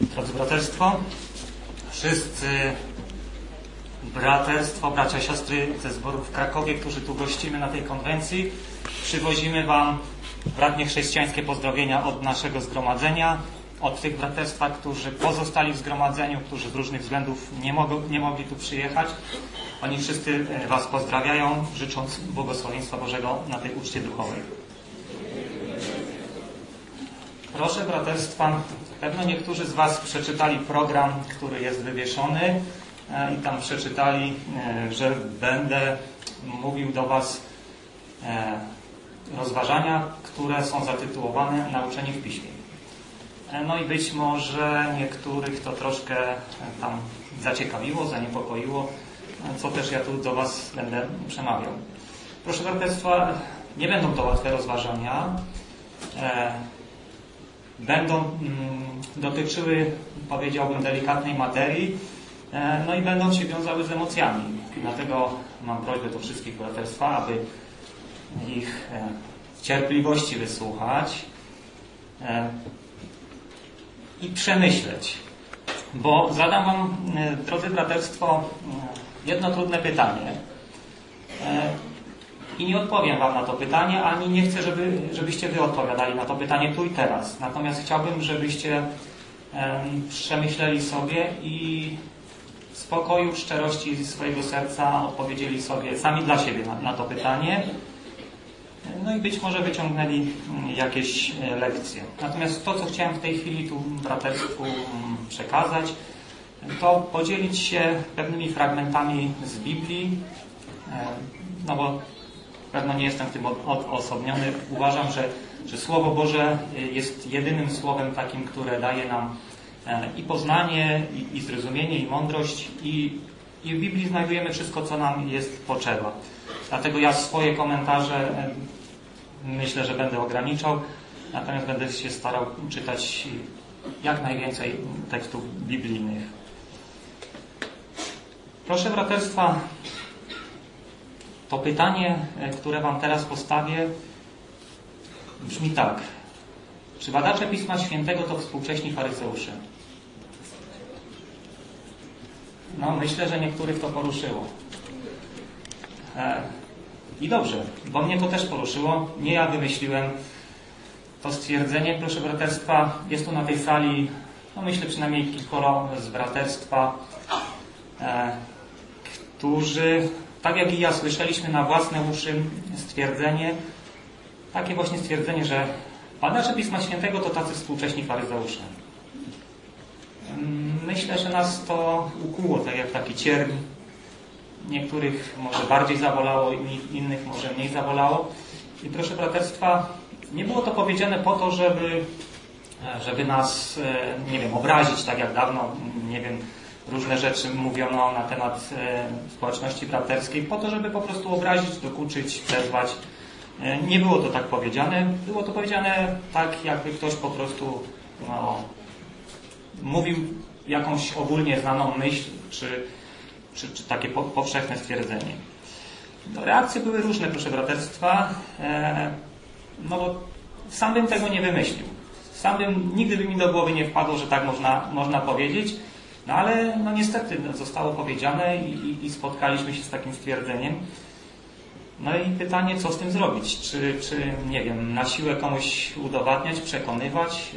Drodzy braterstwo, wszyscy bracia, siostry ze zboru w Krakowie, którzy tu gościmy na tej konwencji, przywozimy Wam bratnie chrześcijańskie pozdrowienia od naszego zgromadzenia, od tych braterstwa, którzy pozostali w zgromadzeniu, którzy z różnych względów nie mogli tu przyjechać. Oni wszyscy Was pozdrawiają, życząc błogosławieństwa Bożego na tej uczcie duchowej. Proszę braterstwa, pewno niektórzy z Was przeczytali program, który jest wywieszony i tam przeczytali, że będę mówił do Was rozważania, które są zatytułowane Nauczenie w Piśmie. No i być może niektórych to troszkę tam zaciekawiło, zaniepokoiło, co też ja tu do Was będę przemawiał. Proszę braterstwa, nie będą to łatwe rozważania. Będą dotyczyły, powiedziałbym, delikatnej materii, no i będą się wiązały z emocjami. Dlatego mam prośbę do wszystkich braterstwa, aby ich w cierpliwości wysłuchać i przemyśleć. Bo zadam Wam, drodzy braterstwo, jedno trudne pytanie. I nie odpowiem Wam na to pytanie, ani nie chcę, żebyście Wy odpowiadali na to pytanie tu i teraz. Natomiast chciałbym, żebyście przemyśleli sobie i w spokoju, w szczerości swojego serca odpowiedzieli sobie sami dla siebie na to pytanie. No i być może wyciągnęli jakieś lekcje. Natomiast to, co chciałem w tej chwili tu braterstwu przekazać, to podzielić się pewnymi fragmentami z Biblii, no bo pewno nie jestem w tym odosobniony. Uważam, że Słowo Boże jest jedynym słowem takim, które daje nam i poznanie, i zrozumienie, i mądrość, i w Biblii znajdujemy wszystko, co nam jest potrzeba. Dlatego ja swoje komentarze myślę, że będę ograniczał, natomiast będę się starał czytać jak najwięcej tekstów biblijnych. Proszę braterstwa, to pytanie, które Wam teraz postawię, brzmi tak. Czy badacze Pisma Świętego to współcześni faryzeusze? No, myślę, że niektórych to poruszyło. I dobrze, bo mnie to też poruszyło. Nie ja wymyśliłem to stwierdzenie. Proszę braterstwa, jest tu na tej sali, no myślę przynajmniej kilkoro z braterstwa, którzy, tak jak i ja, słyszeliśmy na własne uszy stwierdzenie, takie właśnie stwierdzenie, że badacze Pisma Świętego to tacy współcześni faryzeusze. Myślę, że nas to ukuło, tak jak taki cierń. Niektórych może bardziej zabolało, innych może mniej zabolało. I proszę braterstwa, nie było to powiedziane po to, żeby nas, nie wiem, obrazić, tak jak dawno, nie wiem, różne rzeczy mówiono na temat społeczności braterskiej, po to, żeby po prostu obrazić, dokuczyć, wezwać. Nie było to tak powiedziane. Było to powiedziane tak, jakby ktoś po prostu mówił jakąś ogólnie znaną myśl, czy takie powszechne stwierdzenie. No, reakcje były różne, proszę braterstwa, no bo sam bym tego nie wymyślił. Nigdy by mi do głowy nie wpadło, że tak można powiedzieć, no ale no niestety zostało powiedziane i spotkaliśmy się z takim stwierdzeniem. No i pytanie, co z tym zrobić? Czy nie wiem, na siłę komuś udowadniać, przekonywać?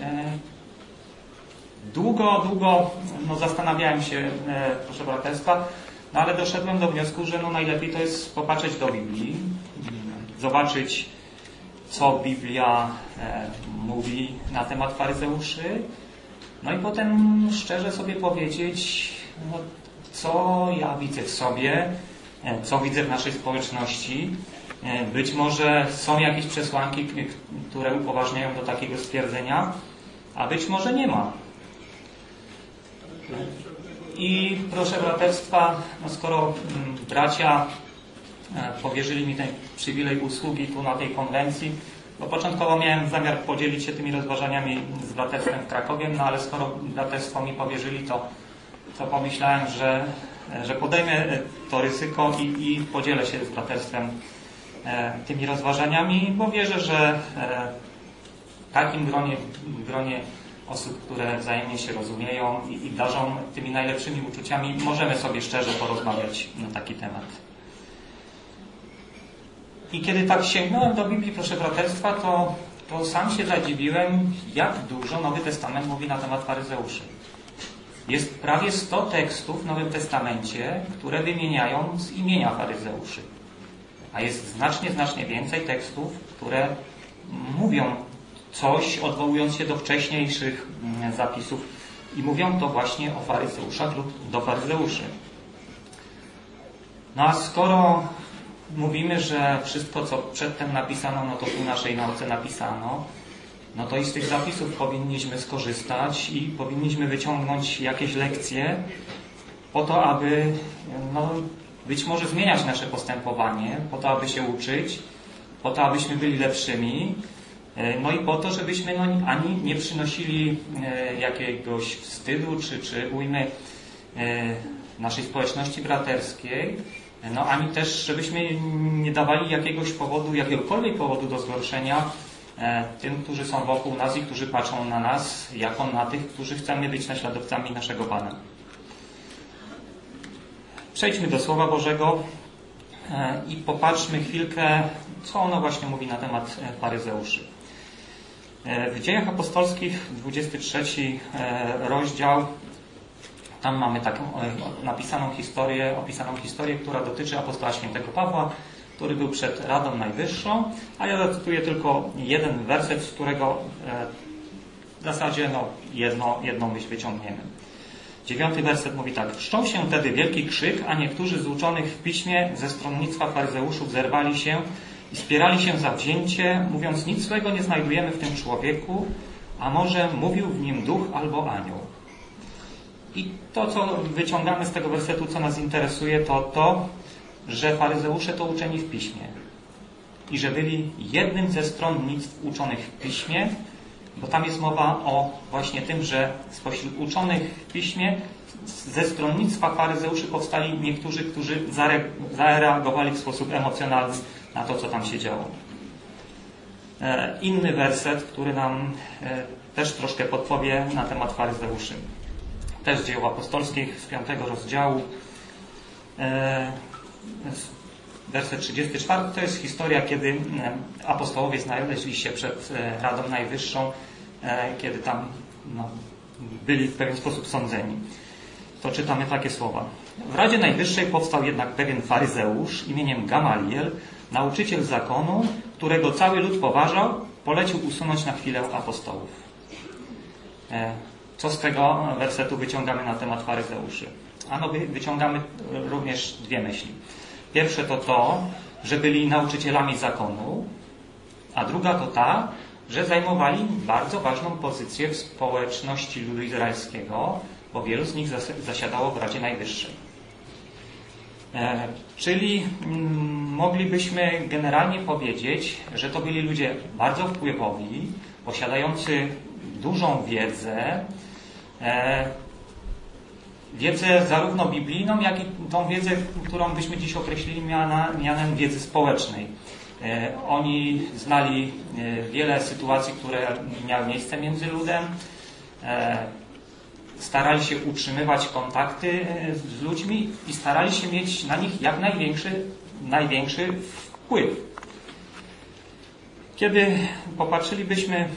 Długo zastanawiałem się, proszę braterstwa, no ale doszedłem do wniosku, że najlepiej to jest popatrzeć do Biblii, zobaczyć, co Biblia mówi na temat faryzeuszy, no i potem szczerze sobie powiedzieć, co ja widzę w sobie, co widzę w naszej społeczności. Być może są jakieś przesłanki, które upoważniają do takiego stwierdzenia, a być może nie ma. I proszę braterstwa, skoro bracia powierzyli mi ten przywilej usługi tu na tej konwencji, bo początkowo miałem zamiar podzielić się tymi rozważaniami z braterstwem w Krakowie, no ale skoro braterstwo mi powierzyli, to pomyślałem, że podejmę to ryzyko i podzielę się z braterstwem tymi rozważaniami, bo wierzę, że w takim gronie osób, które wzajemnie się rozumieją i darzą tymi najlepszymi uczuciami, możemy sobie szczerze porozmawiać na taki temat. I kiedy tak sięgnąłem do Biblii, proszę braterstwa, to sam się zadziwiłem, jak dużo Nowy Testament mówi na temat faryzeuszy. Jest prawie 100 tekstów w Nowym Testamencie, które wymieniają z imienia faryzeuszy. A jest znacznie więcej tekstów, które mówią coś, odwołując się do wcześniejszych zapisów i mówią to właśnie o faryzeuszach lub do faryzeuszy. No a skoro mówimy, że wszystko, co przedtem napisano, no to w naszej nauce napisano, no to i z tych zapisów powinniśmy skorzystać i powinniśmy wyciągnąć jakieś lekcje po to, aby być może zmieniać nasze postępowanie, po to, aby się uczyć, po to, abyśmy byli lepszymi, no i po to, żebyśmy ani nie przynosili jakiegoś wstydu czy ujmy naszej społeczności braterskiej, no ani też, żebyśmy nie dawali jakiegokolwiek powodu do zgorszenia tym, którzy są wokół nas i którzy patrzą na nas jako na tych, którzy chcemy być naśladowcami naszego Pana. Przejdźmy do Słowa Bożego i popatrzmy chwilkę, co ono właśnie mówi na temat faryzeuszy. W Dziejach Apostolskich, 23 rozdział, tam mamy taką opisaną historię, która dotyczy apostoła świętego Pawła, który był przed Radą Najwyższą, a ja zacytuję tylko jeden werset, z którego w zasadzie jedną myśl wyciągniemy. 9 werset mówi tak. Wszczął się wtedy wielki krzyk, a niektórzy z uczonych w piśmie ze stronnictwa faryzeuszów zerwali się i spierali się zawzięcie, mówiąc, nic złego nie znajdujemy w tym człowieku, a może mówił w nim duch albo anioł. I to, co wyciągamy z tego wersetu, co nas interesuje, to, że faryzeusze to uczeni w piśmie i że byli jednym ze stronnictw uczonych w piśmie, bo tam jest mowa o właśnie tym, że spośród uczonych w piśmie ze stronnictwa faryzeuszy powstali niektórzy, którzy zareagowali w sposób emocjonalny na to, co tam się działo. Inny werset, który nam też troszkę podpowie na temat faryzeuszy. Też z Dzieł Apostolskich z 5 rozdziału. Werset 34 to jest historia, kiedy apostołowie znaleźli się przed Radą Najwyższą, kiedy tam byli w pewien sposób sądzeni. To czytamy takie słowa. W Radzie Najwyższej powstał jednak pewien faryzeusz imieniem Gamaliel, nauczyciel zakonu, którego cały lud poważał, polecił usunąć na chwilę apostołów. Co z tego wersetu wyciągamy na temat faryzeuszy? Ano wyciągamy również dwie myśli. Pierwsze to, że byli nauczycielami zakonu, a druga to ta, że zajmowali bardzo ważną pozycję w społeczności ludu izraelskiego, bo wielu z nich zasiadało w Radzie Najwyższej. Czyli moglibyśmy generalnie powiedzieć, że to byli ludzie bardzo wpływowi, posiadający dużą wiedzę, wiedzę zarówno biblijną, jak i tą wiedzę, którą byśmy dziś określili mianem wiedzy społecznej. Oni znali wiele sytuacji, które miały miejsce między ludem, starali się utrzymywać kontakty z ludźmi i starali się mieć na nich jak największy wpływ. Kiedy popatrzylibyśmy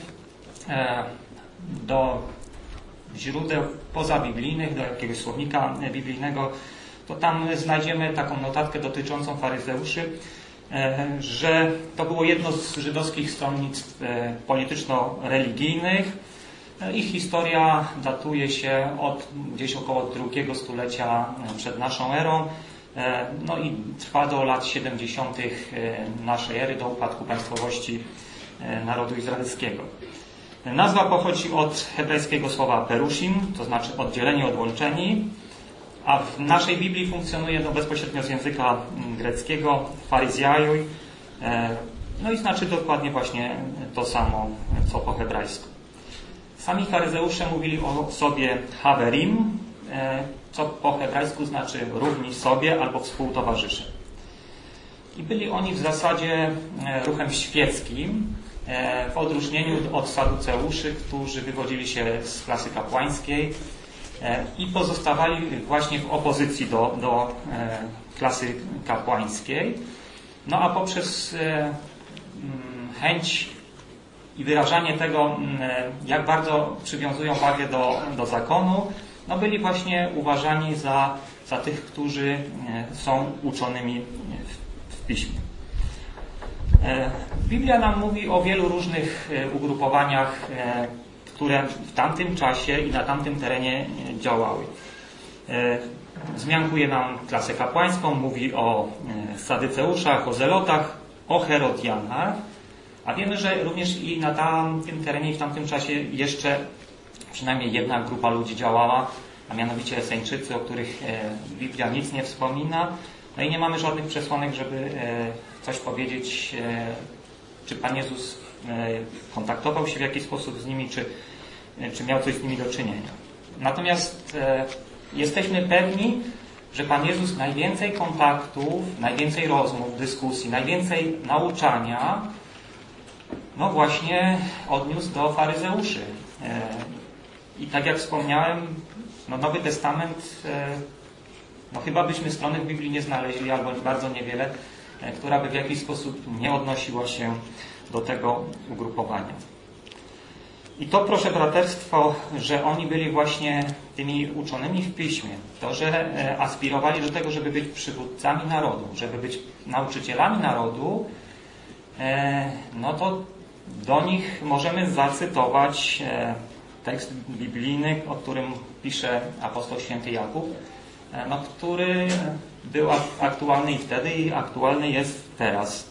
do źródeł pozabiblijnych, do jakiegoś słownika biblijnego, to tam znajdziemy taką notatkę dotyczącą faryzeuszy, że to było jedno z żydowskich stronnictw polityczno-religijnych. Ich historia datuje się od gdzieś około II stulecia przed naszą erą, no i trwa do lat 70. naszej ery, do upadku państwowości narodu izraelskiego. Nazwa pochodzi od hebrajskiego słowa perushim, to znaczy oddzieleni, odłączeni, a w naszej Biblii funkcjonuje bezpośrednio z języka greckiego farizjajoj, no i znaczy dokładnie właśnie to samo, co po hebrajsku. Sami faryzeusze mówili o sobie haverim, co po hebrajsku znaczy równi sobie albo współtowarzysze. I byli oni w zasadzie ruchem świeckim, w odróżnieniu od saduceuszy, którzy wywodzili się z klasy kapłańskiej i pozostawali właśnie w opozycji do klasy kapłańskiej. No a poprzez chęć i wyrażanie tego, jak bardzo przywiązują wagę do zakonu, no byli właśnie uważani za tych, którzy są uczonymi w Piśmie. Biblia nam mówi o wielu różnych ugrupowaniach, które w tamtym czasie i na tamtym terenie działały. Wzmiankuje nam klasę kapłańską, mówi o sadyceuszach, o zelotach, o herodianach, a wiemy, że również i na tamtym terenie i w tamtym czasie jeszcze przynajmniej jedna grupa ludzi działała, a mianowicie Eseńczycy, o których Biblia nic nie wspomina. No i nie mamy żadnych przesłanek, żeby coś powiedzieć, czy Pan Jezus kontaktował się w jakiś sposób z nimi, czy miał coś z nimi do czynienia. Natomiast jesteśmy pewni, że Pan Jezus najwięcej kontaktów, najwięcej rozmów, dyskusji, najwięcej nauczania, no właśnie odniósł do faryzeuszy. I tak jak wspomniałem, no Nowy Testament, no chyba byśmy strony w Biblii nie znaleźli, albo bardzo niewiele, która by w jakiś sposób nie odnosiła się do tego ugrupowania. I to, proszę braterstwo, że oni byli właśnie tymi uczonymi w Piśmie, to, że aspirowali do tego, żeby być przywódcami narodu, żeby być nauczycielami narodu, no to do nich możemy zacytować tekst biblijny, o którym pisze apostoł święty Jakub, no, który był aktualny i wtedy i aktualny jest teraz.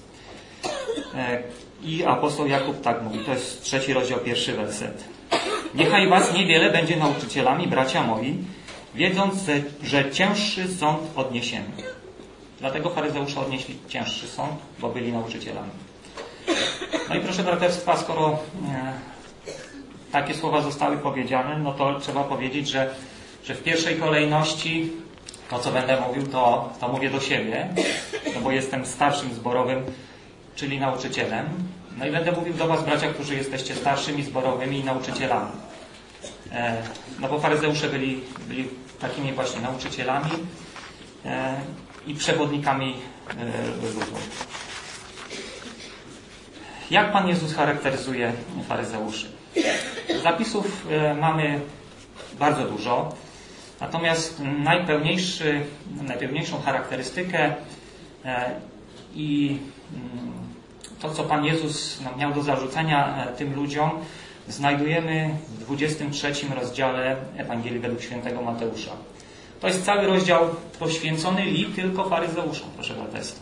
I apostoł Jakub tak mówi, to jest 3 rozdział, 1 werset. Niechaj was niewiele będzie nauczycielami, bracia moi, wiedząc, że cięższy sąd odniesiemy. Dlatego faryzeusze odnieśli cięższy sąd, bo byli nauczycielami. No i proszę braterstwa, skoro takie słowa zostały powiedziane, no to trzeba powiedzieć, że w pierwszej kolejności to, co będę mówił, to mówię do siebie, no bo jestem starszym zborowym, czyli nauczycielem. No i będę mówił do was, bracia, którzy jesteście starszymi zborowymi i nauczycielami. No bo faryzeusze byli takimi właśnie nauczycielami i przewodnikami ludu. Jak Pan Jezus charakteryzuje faryzeuszy? Zapisów mamy bardzo dużo, natomiast najpełniejszą charakterystykę i to, co Pan Jezus miał do zarzucenia tym ludziom, znajdujemy w 23 rozdziale Ewangelii według świętego Mateusza. To jest cały rozdział poświęcony tylko faryzeuszom, proszę braterstwa.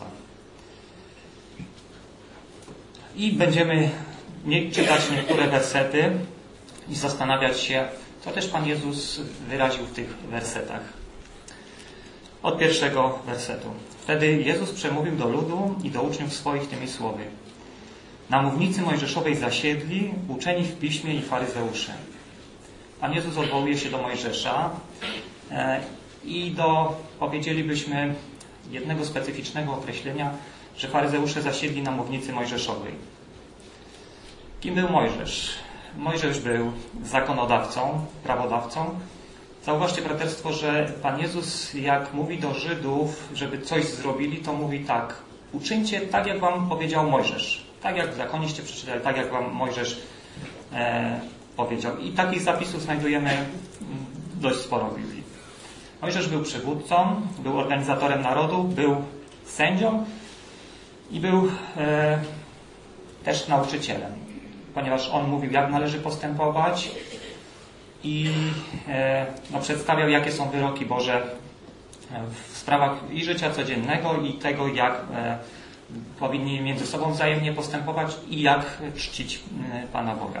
I będziemy czytać niektóre wersety i zastanawiać się, co też Pan Jezus wyraził w tych wersetach. Od 1 wersetu. Wtedy Jezus przemówił do ludu i do uczniów swoich tymi słowy. Na mównicy mojżeszowej zasiedli uczeni w piśmie i faryzeusze. Pan Jezus odwołuje się do Mojżesza i do, powiedzielibyśmy, jednego specyficznego określenia, że faryzeusze zasiedli na mównicy mojżeszowej. Kim był Mojżesz? Mojżesz był zakonodawcą, prawodawcą. Zauważcie, braterstwo, że Pan Jezus, jak mówi do Żydów, żeby coś zrobili, to mówi tak. Uczyńcie tak, jak wam powiedział Mojżesz. Tak jak w zakonieście przeczytali, tak jak wam Mojżesz powiedział. I takich zapisów znajdujemy dość sporo w Biblii. Mojżesz był przywódcą, był organizatorem narodu, był sędzią i był też nauczycielem. Ponieważ on mówił, jak należy postępować i przedstawiał, jakie są wyroki Boże w sprawach i życia codziennego i tego, jak powinni między sobą wzajemnie postępować i jak czcić Pana Boga.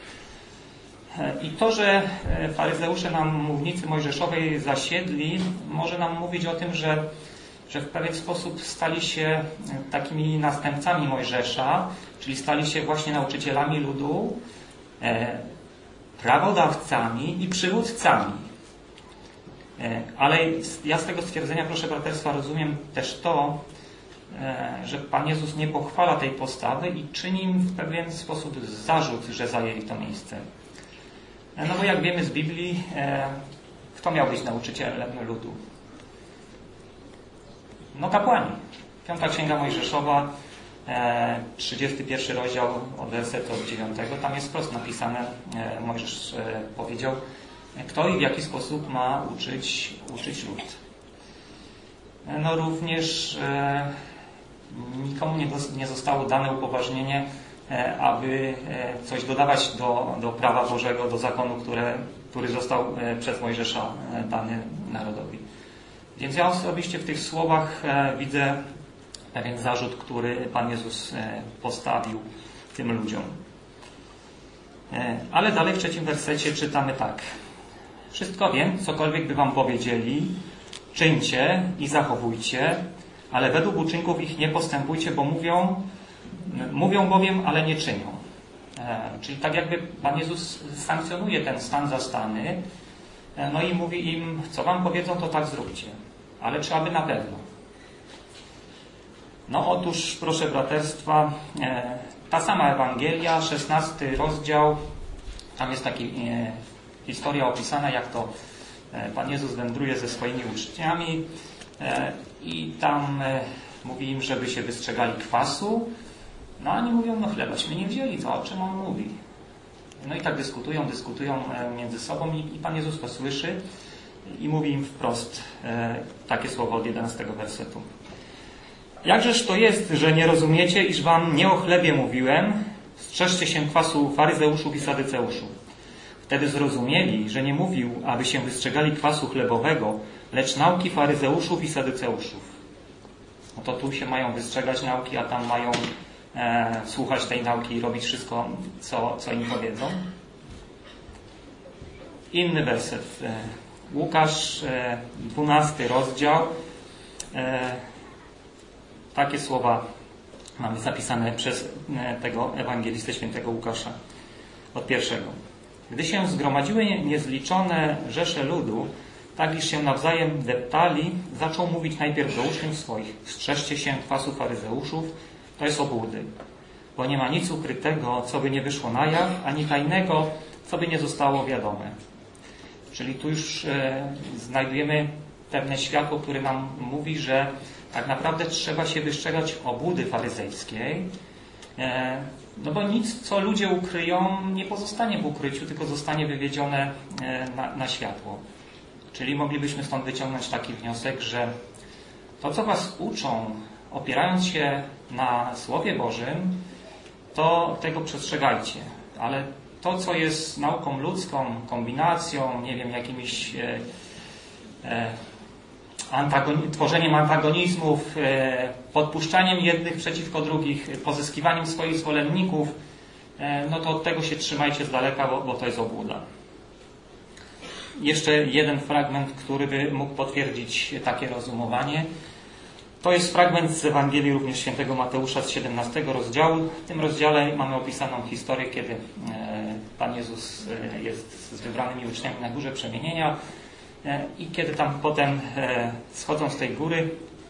I to, że faryzeusze na mównicy mojżeszowej zasiedli, może nam mówić o tym, że w pewien sposób stali się takimi następcami Mojżesza, czyli stali się właśnie nauczycielami ludu, prawodawcami i przywódcami. Ale ja z tego stwierdzenia, proszę braterstwa, rozumiem też to, że Pan Jezus nie pochwala tej postawy i czyni im w pewien sposób zarzut, że zajęli to miejsce. No bo jak wiemy z Biblii, kto miał być nauczycielem ludu? No kapłani. 5 Księga Mojżeszowa, 31 rozdział od wersetu od 9. Tam jest wprost napisane, Mojżesz powiedział, kto i w jaki sposób ma uczyć lud. No również nikomu nie zostało dane upoważnienie, aby coś dodawać do prawa Bożego, do zakonu, który został przez Mojżesza dany narodowi. Więc ja osobiście w tych słowach widzę pewien zarzut, który Pan Jezus postawił tym ludziom. Ale dalej w 3 wersecie czytamy tak. Wszystko wiem, cokolwiek by wam powiedzieli, czyńcie i zachowujcie, ale według uczynków ich nie postępujcie, bo mówią bowiem, ale nie czynią. Czyli tak jakby Pan Jezus sankcjonuje ten stan zastany, no i mówi im, co wam powiedzą, to tak zróbcie. Ale czy aby na pewno? No otóż, proszę braterstwa, ta sama Ewangelia, 16 rozdział, tam jest taka historia opisana, jak to Pan Jezus wędruje ze swoimi uczniami i tam mówi im, żeby się wystrzegali kwasu. No a oni mówią, no chlebaśmy nie wzięli, to o czym on mówi? No i tak dyskutują między sobą i Pan Jezus to słyszy i mówi im wprost takie słowo od 11 wersetu. Jakżeż to jest, że nie rozumiecie, iż wam nie o chlebie mówiłem, strzeżcie się kwasu faryzeuszów i sadyceuszów. Wtedy zrozumieli, że nie mówił, aby się wystrzegali kwasu chlebowego, lecz nauki faryzeuszów i sadyceuszów. No to tu się mają wystrzegać nauki, a tam mają słuchać tej nauki i robić wszystko, co im powiedzą. Inny werset. Łukasz, 12 rozdział. Takie słowa mamy zapisane przez tego ewangelistę świętego Łukasza od 1. Gdy się zgromadziły niezliczone rzesze ludu, tak iż się nawzajem deptali, zaczął mówić najpierw do uczniów swoich: strzeżcie się kwasu faryzeuszów, to jest obłudy. Bo nie ma nic ukrytego, co by nie wyszło na jaw, ani tajnego, co by nie zostało wiadome. Czyli tu już znajdujemy pewne światło, które nam mówi, że tak naprawdę trzeba się wystrzegać obłudy faryzejskiej, no bo nic, co ludzie ukryją, nie pozostanie w ukryciu, tylko zostanie wywiedzione na światło. Czyli moglibyśmy stąd wyciągnąć taki wniosek, że to, co was uczą, opierając się na Słowie Bożym, to tego przestrzegajcie. Ale to, co jest nauką ludzką, kombinacją, nie wiem, jakimiś tworzeniem antagonizmów, podpuszczaniem jednych przeciwko drugich, pozyskiwaniem swoich zwolenników, no to od tego się trzymajcie z daleka, bo to jest obłuda. Jeszcze jeden fragment, który by mógł potwierdzić takie rozumowanie. To jest fragment z Ewangelii również świętego Mateusza z 17 rozdziału. W tym rozdziale mamy opisaną historię, kiedy Pan Jezus jest z wybranymi uczniami na Górze Przemienienia i kiedy tam potem schodzą z tej góry,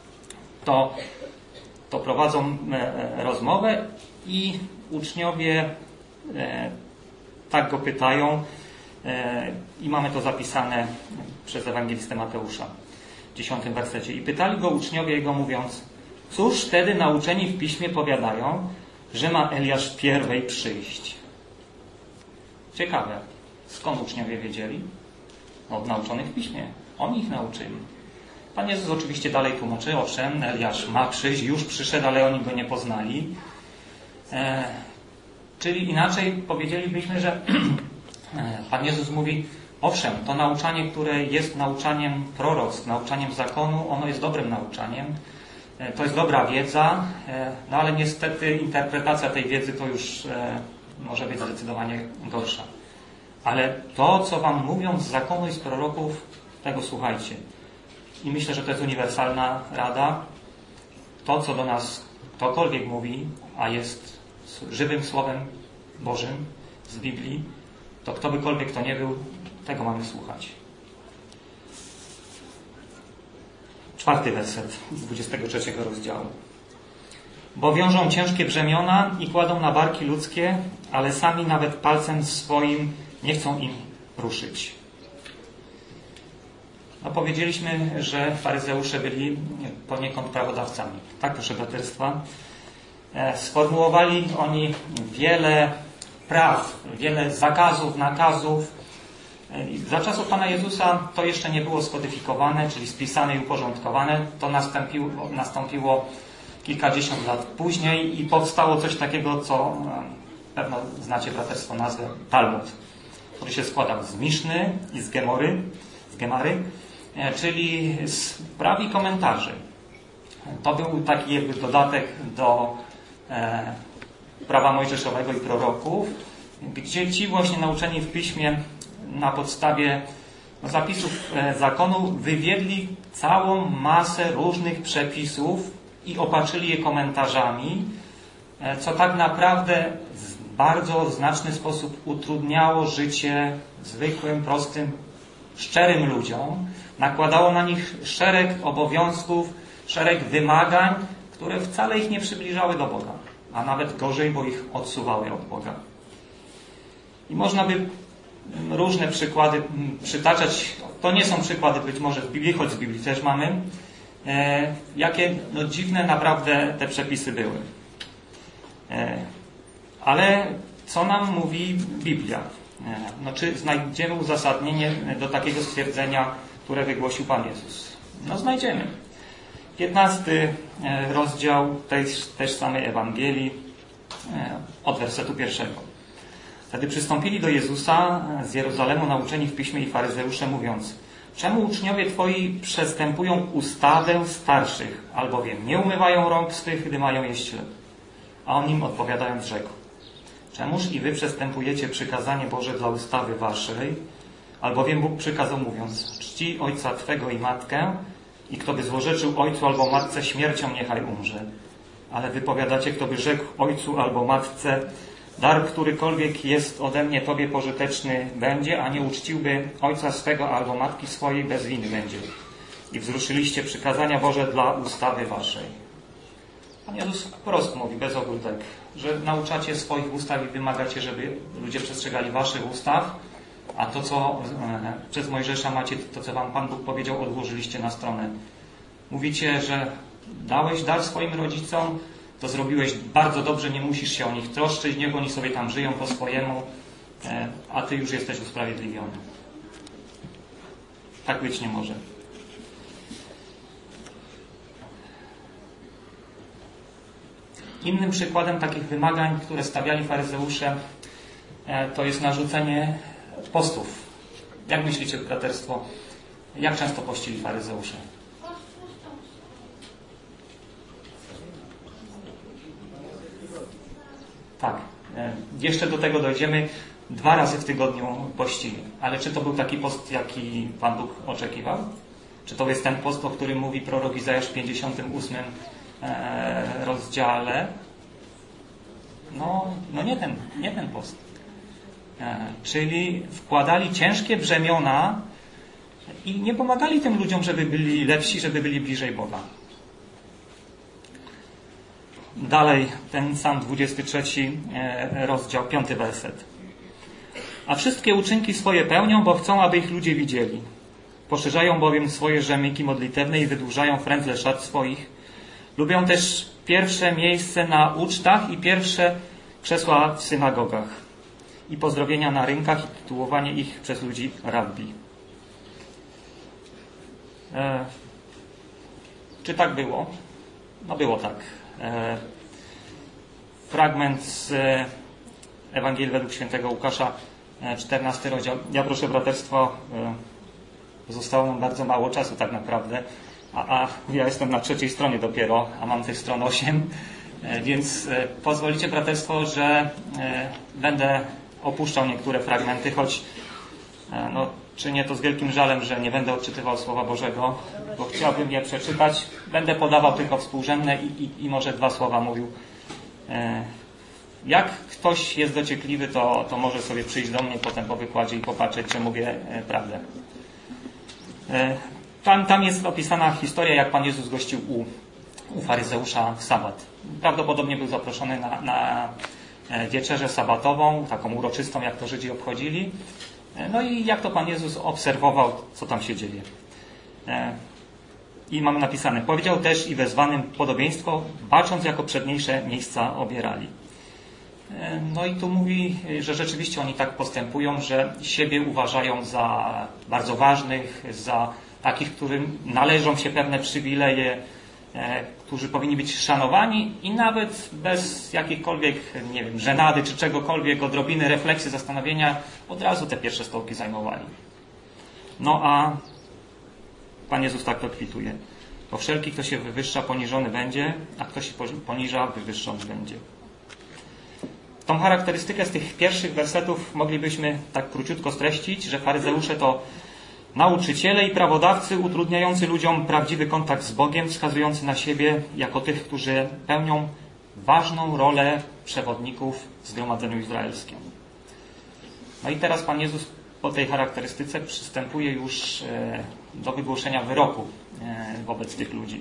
to prowadzą rozmowę i uczniowie tak go pytają i mamy to zapisane przez ewangelistę Mateusza w 10 wersecie. I pytali go uczniowie jego, mówiąc: cóż wtedy nauczeni w Piśmie powiadają, że ma Eliasz pierwej przyjść? Ciekawe. Skąd uczniowie wiedzieli? Od nauczonych w Piśmie. Oni ich nauczyli. Pan Jezus oczywiście dalej tłumaczy, owszem, Eliasz ma przyjść, już przyszedł, ale oni go nie poznali. Czyli inaczej powiedzielibyśmy, że Pan Jezus mówi, owszem, to nauczanie, które jest nauczaniem proroctw, nauczaniem zakonu, ono jest dobrym nauczaniem. To jest dobra wiedza, no ale niestety interpretacja tej wiedzy to już może być zdecydowanie gorsza. Ale to, co wam mówią z zakonu i z proroków, tego słuchajcie. I myślę, że to jest uniwersalna rada. To, co do nas ktokolwiek mówi, a jest żywym Słowem Bożym z Biblii, to kto bykolwiek to nie był, tego mamy słuchać. 4 werset 23 rozdziału. bo wiążą ciężkie brzemiona i kładą na barki ludzkie, ale sami nawet palcem swoim nie chcą im ruszyć. No, powiedzieliśmy, że faryzeusze byli poniekąd prawodawcami. Tak, proszę braterstwa. Sformułowali oni wiele praw, wiele zakazów, nakazów. Za czasów Pana Jezusa to jeszcze nie było skodyfikowane, czyli spisane i uporządkowane. To nastąpiło kilkadziesiąt lat później i powstało coś takiego, co pewno znacie braterstwo nazwę Talmud, który się składał z Miszny i z Gemary, czyli z praw i komentarzy. To był taki jakby dodatek do prawa mojżeszowego i proroków, gdzie ci właśnie nauczeni w piśmie na podstawie zapisów zakonu wywiedli całą masę różnych przepisów i opatrzyli je komentarzami, co tak naprawdę w bardzo znaczny sposób utrudniało życie zwykłym, prostym, szczerym ludziom. Nakładało na nich szereg obowiązków, szereg wymagań, które wcale ich nie przybliżały do Boga, a nawet gorzej, bo ich odsuwały od Boga. I można by różne przykłady przytaczać. To nie są przykłady być może z Biblii, choć z Biblii też mamy. Jakie dziwne naprawdę te przepisy były. Ale co nam mówi Biblia? Czy znajdziemy uzasadnienie do takiego stwierdzenia, które wygłosił Pan Jezus? No znajdziemy. 15 rozdział tej też samej Ewangelii od wersetu 1. Wtedy przystąpili do Jezusa z Jerozolemu nauczeni w piśmie i faryzeusze, mówiąc: czemu uczniowie Twoi przestępują ustawę starszych, albowiem nie umywają rąk swych, gdy mają jeść chleb? A on im odpowiadając rzekł: czemuż i wy przestępujecie przykazanie Boże dla ustawy waszej? Albowiem Bóg przykazał, mówiąc: czci ojca Twego i matkę, i kto by złorzeczył ojcu albo matce, śmiercią niechaj umrze. Ale wy powiadacie, kto by rzekł ojcu albo matce: dar którykolwiek jest ode mnie Tobie pożyteczny będzie, a nie uczciłby ojca swego albo matki swojej, bez winy będzie. I wzruszyliście przykazania Boże dla ustawy waszej. Pan Jezus wprost mówi, bez ogródek, że nauczacie swoich ustaw i wymagacie, żeby ludzie przestrzegali waszych ustaw, a to, co przez Mojżesza macie, to, co wam Pan Bóg powiedział, odłożyliście na stronę. Mówicie, że dałeś dar swoim rodzicom, to zrobiłeś bardzo dobrze, nie musisz się o nich troszczyć, niech oni sobie tam żyją po swojemu, a ty już jesteś usprawiedliwiony. Tak być nie może. Innym przykładem takich wymagań, które stawiali faryzeusze, to jest narzucenie postów. Jak myślicie, braterstwo, jak często pościli faryzeusze? Tak. Jeszcze do tego dojdziemy. 2 razy w tygodniu pościli. Ale czy to był taki post, jaki Pan Bóg oczekiwał? Czy to jest ten post, o którym mówi prorok Izajasz w 58 rozdziale? No nie ten post. Czyli wkładali ciężkie brzemiona i nie pomagali tym ludziom, żeby byli lepsi, żeby byli bliżej Boga. Dalej, ten sam 23 rozdział, 5 werset. A wszystkie uczynki swoje pełnią, bo chcą, aby ich ludzie widzieli. Poszerzają bowiem swoje rzemyki modlitewne i wydłużają frędzle szat swoich. Lubią też pierwsze miejsce na ucztach i pierwsze krzesła w synagogach. I pozdrowienia na rynkach i tytułowanie ich przez ludzi rabbi. Czy tak było? No było tak. Fragment z Ewangelii według świętego Łukasza, 14 rozdział. Ja proszę braterstwo, zostało nam bardzo mało czasu tak naprawdę, a ja jestem na 3 stronie dopiero, a mam tych stron 8, więc pozwolicie braterstwo, że będę opuszczał niektóre fragmenty, choć czynię to z wielkim żalem, że nie będę odczytywał Słowa Bożego, bo chciałbym je przeczytać. Będę podawał tylko współrzędne i może 2 słowa mówił. Jak ktoś jest dociekliwy, to może sobie przyjść do mnie potem po wykładzie i popatrzeć, czy mówię prawdę. Tam jest opisana historia, jak Pan Jezus gościł u u faryzeusza w sabat. Prawdopodobnie był zaproszony na wieczerzę sabatową, taką uroczystą, jak to Żydzi obchodzili. No i jak to Pan Jezus obserwował, co tam się dzieje. I mamy napisane, powiedział też i wezwanym podobieństwo, bacząc jako przedniejsze miejsca obierali. No i tu mówi, że rzeczywiście oni tak postępują, że siebie uważają za bardzo ważnych, za takich, którym należą się pewne przywileje, którzy powinni być szanowani i nawet bez jakiejkolwiek, nie wiem, żenady czy czegokolwiek, odrobiny refleksji, zastanowienia, od razu te pierwsze stołki zajmowali. No a Pan Jezus tak to kwituje. Bo wszelki, kto się wywyższa, poniżony będzie, a kto się poniża, wywyższony będzie. Tą charakterystykę z tych pierwszych wersetów moglibyśmy tak króciutko streścić, że faryzeusze to nauczyciele i prawodawcy utrudniający ludziom prawdziwy kontakt z Bogiem, wskazujący na siebie jako tych, którzy pełnią ważną rolę przewodników w Zgromadzeniu Izraelskim. No i teraz Pan Jezus po tej charakterystyce przystępuje już do wygłoszenia wyroku wobec tych ludzi.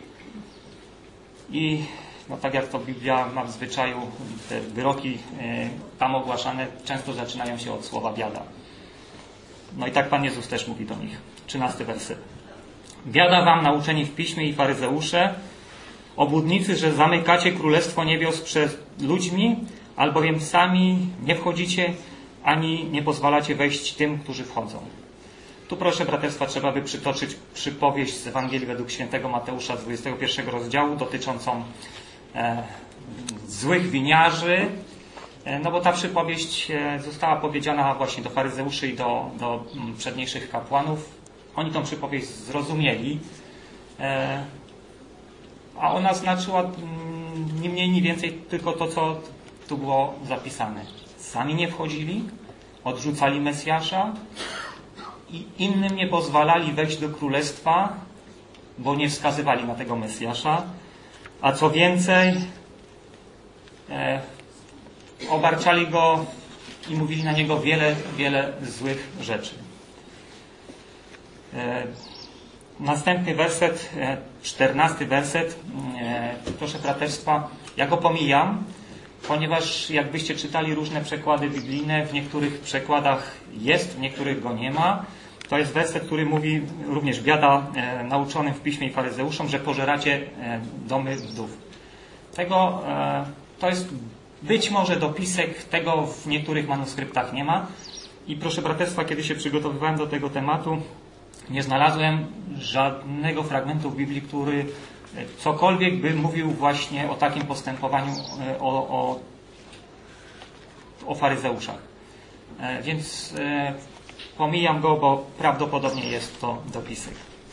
I no tak jak to Biblia ma w zwyczaju, te wyroki tam ogłaszane często zaczynają się od słowa biada. No i tak Pan Jezus też mówi do nich. 13 werset. Biada wam, nauczeni w piśmie i faryzeusze, obłudnicy, że zamykacie królestwo niebios przed ludźmi, albowiem sami nie wchodzicie, ani nie pozwalacie wejść tym, którzy wchodzą. Tu proszę braterstwa, trzeba by przytoczyć przypowieść z Ewangelii według świętego Mateusza z 21 rozdziału dotyczącą złych winiarzy, no bo ta przypowieść została powiedziana właśnie do faryzeuszy i do przedniejszych kapłanów. Oni tą przypowieść zrozumieli, a ona znaczyła ni mniej, ni więcej tylko to, co tu było zapisane. Sami nie wchodzili, odrzucali Mesjasza i innym nie pozwalali wejść do królestwa, bo nie wskazywali na tego Mesjasza, a co więcej, obarczali go i mówili na niego wiele, wiele złych rzeczy. Następny werset, 14 werset, proszę braterstwa, ja go pomijam, ponieważ jakbyście czytali różne przekłady biblijne, w niektórych przekładach jest, w niektórych go nie ma. To jest werset, który mówi również biada nauczonym w piśmie i faryzeuszom, że pożeracie domy wdów. To jest być może dopisek, tego w niektórych manuskryptach nie ma. I proszę braterstwa, kiedy się przygotowywałem do tego tematu, nie znalazłem żadnego fragmentu w Biblii, który cokolwiek by mówił właśnie o takim postępowaniu, o faryzeuszach. Więc pomijam go, bo prawdopodobnie jest to dopisek.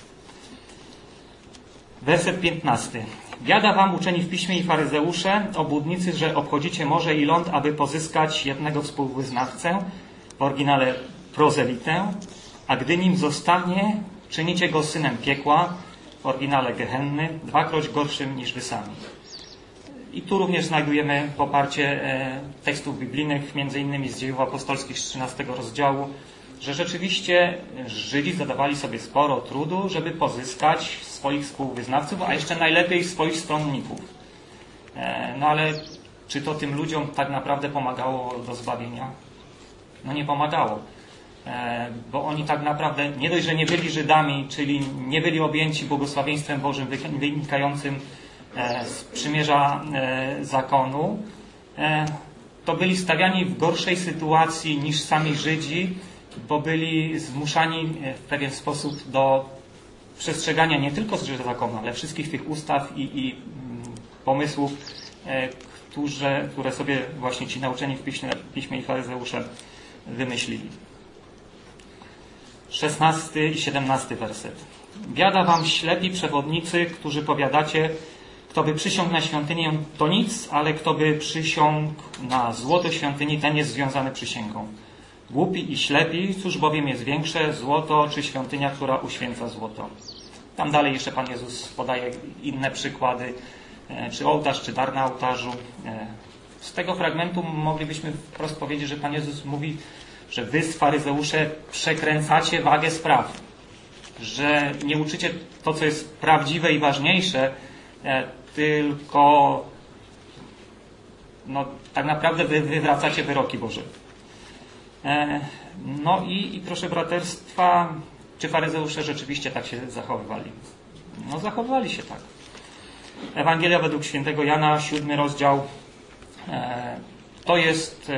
Werset 15. Biada wam, uczeni w piśmie i faryzeusze, obłudnicy, że obchodzicie morze i ląd, aby pozyskać jednego współwyznawcę, w oryginale prozelitę, a gdy nim zostanie, czynicie go synem piekła, w oryginale Gehenny, dwakroć gorszym niż wy sami. I tu również znajdujemy poparcie tekstów biblijnych, między innymi z Dziejów Apostolskich z 13 rozdziału, że rzeczywiście Żydzi zadawali sobie sporo trudu, żeby pozyskać swoich współwyznawców, a jeszcze najlepiej swoich stronników. No ale czy to tym ludziom tak naprawdę pomagało do zbawienia? No nie pomagało. Bo oni tak naprawdę nie dość, że nie byli Żydami, czyli nie byli objęci błogosławieństwem Bożym wynikającym z przymierza zakonu, to byli stawiani w gorszej sytuacji niż sami Żydzi, bo byli zmuszani w pewien sposób do przestrzegania nie tylko z zakonu, ale wszystkich tych ustaw i pomysłów, które sobie właśnie ci nauczeni w piśmie i faryzeusze wymyślili. 16 i 17 werset. Biada wam ślepi przewodnicy, którzy powiadacie, kto by przysiągł na świątynię, to nic, ale kto by przysiągł na złoto świątyni, ten jest związany przysięgą. Głupi i ślepi, cóż bowiem jest większe, złoto czy świątynia, która uświęca złoto. Tam dalej jeszcze Pan Jezus podaje inne przykłady, czy ołtarz, czy dar na ołtarzu. Z tego fragmentu moglibyśmy wprost powiedzieć, że Pan Jezus mówi, że wy, faryzeusze, przekręcacie wagę spraw, że nie uczycie to, co jest prawdziwe i ważniejsze, tylko tak naprawdę wy wywracacie wyroki Boże. No i proszę braterstwa, czy faryzeusze rzeczywiście tak się zachowywali? No zachowywali się tak. Ewangelia według świętego Jana, 7 rozdział, to jest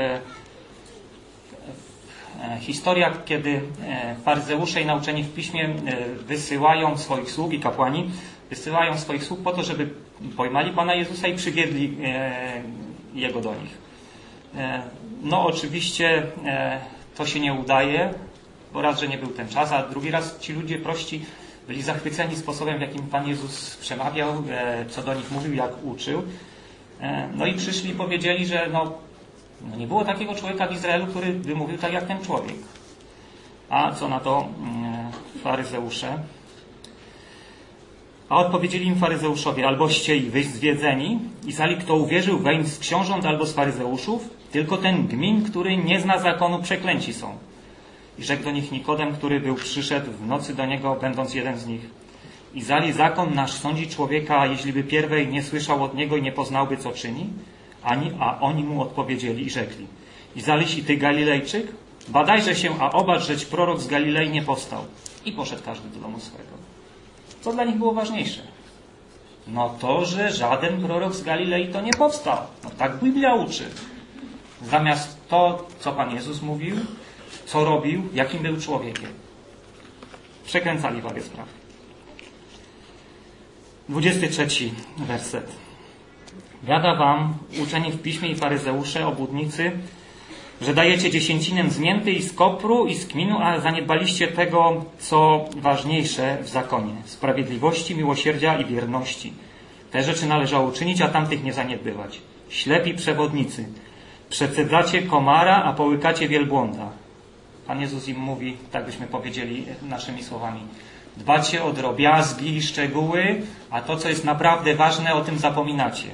historia, kiedy faryzeusze i nauczeni w piśmie wysyłają swoich sług i kapłani, wysyłają swoich sług po to, żeby pojmali Pana Jezusa i przywiedli Jego do nich. No oczywiście to się nie udaje, bo raz, że nie był ten czas, a drugi raz ci ludzie prości byli zachwyceni sposobem, w jakim Pan Jezus przemawiał, co do nich mówił, jak uczył. No i przyszli i powiedzieli, że nie było takiego człowieka w Izraelu, który by mówił tak jak ten człowiek. A co na to faryzeusze? A odpowiedzieli im faryzeuszowie: alboście i wy zwiedzeni, i zali kto uwierzył weń z książąt albo z faryzeuszów, tylko ten gmin, który nie zna zakonu, przeklęci są. I rzekł do nich Nikodem, który przyszedł w nocy do niego, będąc jeden z nich: i zali zakon nasz sądzi człowieka, jeśliby pierwej nie słyszał od niego i nie poznałby, co czyni? A oni mu odpowiedzieli i rzekli: i zaliś i ty Galilejczyk? Badajże się, a obacz, żeć prorok z Galilei nie powstał. I poszedł każdy do domu swego. Co dla nich było ważniejsze? To, że żaden prorok z Galilei to nie powstał. Tak Biblia uczy. Zamiast to, co Pan Jezus mówił, co robił, jakim był człowiekiem. Przekręcali wagę spraw. 23 werset. Biada wam, uczeni w piśmie i faryzeusze, obłudnicy, że dajecie dziesięcinę z mięty i z kopru i z kminu, a zaniedbaliście tego, co ważniejsze w zakonie: sprawiedliwości, miłosierdzia i wierności. Te rzeczy należało czynić, a tamtych nie zaniedbywać. Ślepi przewodnicy, przecedzacie komara, a połykacie wielbłąda. Pan Jezus im mówi, tak byśmy powiedzieli naszymi słowami: dbacie o drobiazgi i szczegóły, a to, co jest naprawdę ważne, o tym zapominacie.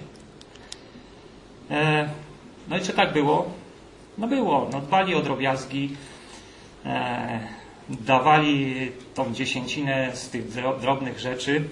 No i czy tak było? Było. Dbali o drobiazgi, dawali tą dziesięcinę z tych drobnych rzeczy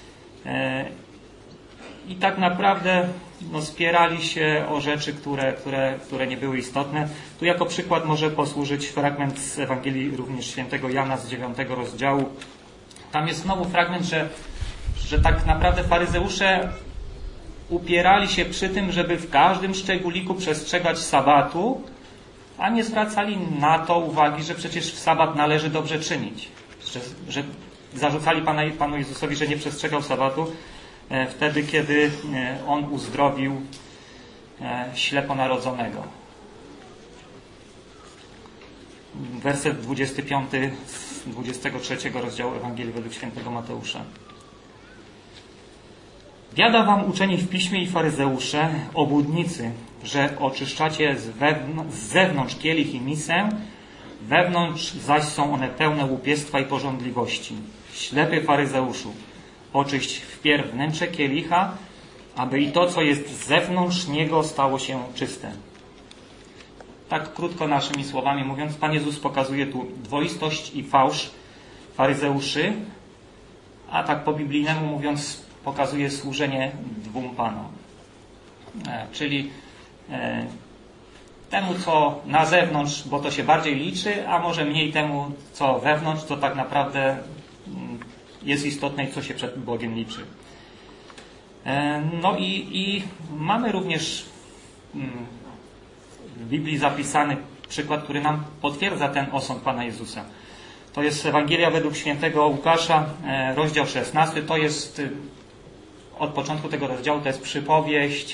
i tak naprawdę spierali się o rzeczy, które nie były istotne. Tu jako przykład może posłużyć fragment z Ewangelii również świętego Jana z 9 rozdziału. Tam jest znowu fragment, że tak naprawdę faryzeusze upierali się przy tym, żeby w każdym szczególiku przestrzegać sabatu, a nie zwracali na to uwagi, że przecież w sabat należy dobrze czynić. Że zarzucali Panu Jezusowi, że nie przestrzegał sabatu wtedy, kiedy On uzdrowił śleponarodzonego. Werset 25 z 23 rozdziału Ewangelii według świętego Mateusza. Biada wam, uczeni w piśmie i faryzeusze, obłudnicy, że oczyszczacie z zewnątrz kielich i misę, wewnątrz zaś są one pełne łupiestwa i pożądliwości. Ślepy faryzeuszu, oczyść wpierw wnętrze kielicha, aby i to, co jest z zewnątrz niego, stało się czyste. Tak krótko naszymi słowami mówiąc, Pan Jezus pokazuje tu dwoistość i fałsz faryzeuszy, a tak po biblijnemu mówiąc, pokazuje służenie dwóm panom. Czyli temu, co na zewnątrz, bo to się bardziej liczy, a może mniej temu, co wewnątrz, co tak naprawdę jest istotne i co się przed Bogiem liczy. No i mamy również w Biblii zapisany przykład, który nam potwierdza ten osąd Pana Jezusa. To jest Ewangelia według świętego Łukasza, rozdział 16. To jest od początku tego rozdziału, to jest przypowieść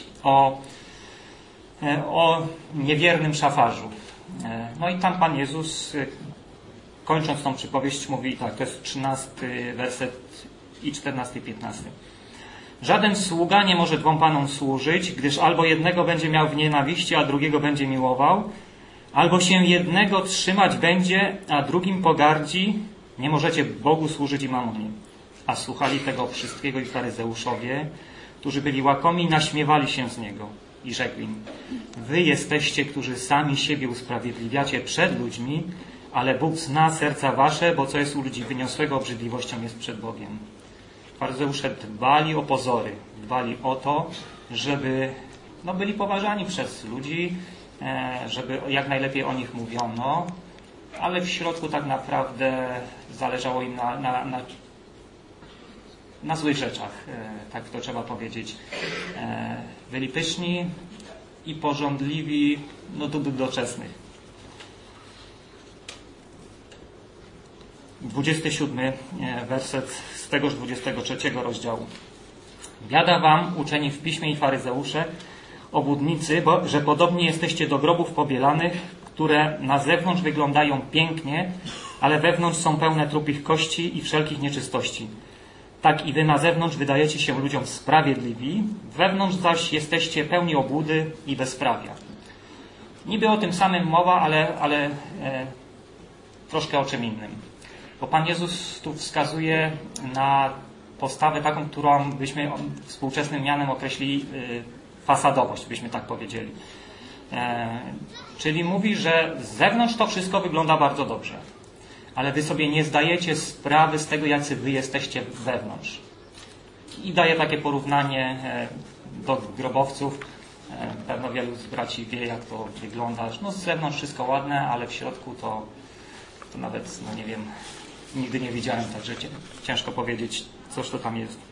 o niewiernym szafarzu. No i tam Pan Jezus, kończąc tą przypowieść, mówi tak, to jest 13 werset i 14 i 15. Żaden sługa nie może dwom panom służyć, gdyż albo jednego będzie miał w nienawiści, a drugiego będzie miłował, albo się jednego trzymać będzie, a drugim pogardzi. Nie możecie Bogu służyć i mamonie. A słuchali tego wszystkiego i faryzeuszowie, którzy byli łakomi, naśmiewali się z Niego i rzekł im: wy jesteście, którzy sami siebie usprawiedliwiacie przed ludźmi, ale Bóg zna serca wasze, bo co jest u ludzi wyniosłego obrzydliwością jest przed Bogiem. faryzeusze dbali o pozory, dbali o to, żeby byli poważani przez ludzi, żeby jak najlepiej o nich mówiono, ale w środku tak naprawdę zależało im na złych rzeczach, tak to trzeba powiedzieć. Byli pyszni i pożądliwi dóbr doczesnych. 27 werset z tegoż 23 rozdziału. Biada wam, uczeni w piśmie i faryzeusze, obłudnicy, że podobnie jesteście do grobów pobielanych, które na zewnątrz wyglądają pięknie, ale wewnątrz są pełne trupich kości i wszelkich nieczystości. Tak i wy na zewnątrz wydajecie się ludziom sprawiedliwi, wewnątrz zaś jesteście pełni obłudy i bezprawia. Niby o tym samym mowa, ale troszkę o czym innym. Bo Pan Jezus tu wskazuje na postawę taką, którą byśmy współczesnym mianem określili fasadowość, byśmy tak powiedzieli. Czyli mówi, że z zewnątrz to wszystko wygląda bardzo dobrze, ale wy sobie nie zdajecie sprawy z tego, jacy wy jesteście wewnątrz. I daje takie porównanie do grobowców. Pewno wielu z braci wie, jak to wygląda. Z zewnątrz wszystko ładne, ale w środku to nawet, nie wiem, nigdy nie widziałem, także ciężko powiedzieć, coś to tam jest.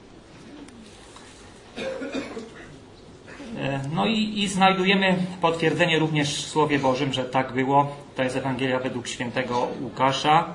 I znajdujemy potwierdzenie również w Słowie Bożym, że tak było. To jest Ewangelia według świętego Łukasza,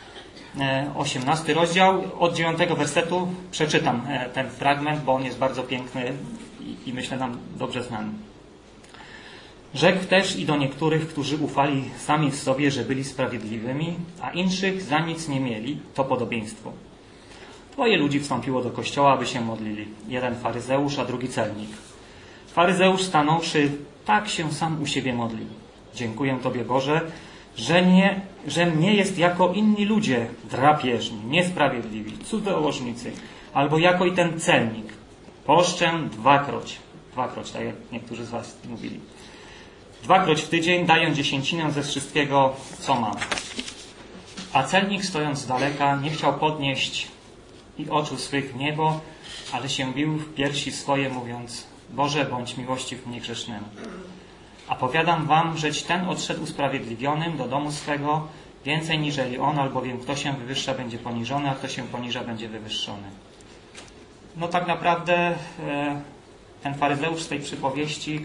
18 rozdział, od 9 wersetu przeczytam ten fragment, bo on jest bardzo piękny i myślę nam dobrze znany. Rzekł też i do niektórych, którzy ufali sami sobie, że byli sprawiedliwymi, a inszych za nic nie mieli, to podobieństwo. Dwoje ludzi wstąpiło do kościoła, aby się modlili. Jeden faryzeusz, a drugi celnik. Faryzeusz stanąwszy, tak się sam u siebie modlił. Dziękuję Tobie, Boże, że mnie jest jako inni ludzie, drapieżni, niesprawiedliwi, cudzołożnicy, albo jako i ten celnik. Poszczę dwakroć, tak jak niektórzy z Was mówili. Dwakroć w tydzień daję dziesięcinę ze wszystkiego, co mam. A celnik, stojąc z daleka, nie chciał podnieść i oczu swych w niebo, ale się bił w piersi swoje, mówiąc: Boże, bądź miłościw mnie grzesznemu. A powiadam wam, żeć ten odszedł usprawiedliwionym do domu swego więcej niżeli on, albowiem kto się wywyższa, będzie poniżony, a kto się poniża, będzie wywyższony. Tak naprawdę ten faryzeusz z tej przypowieści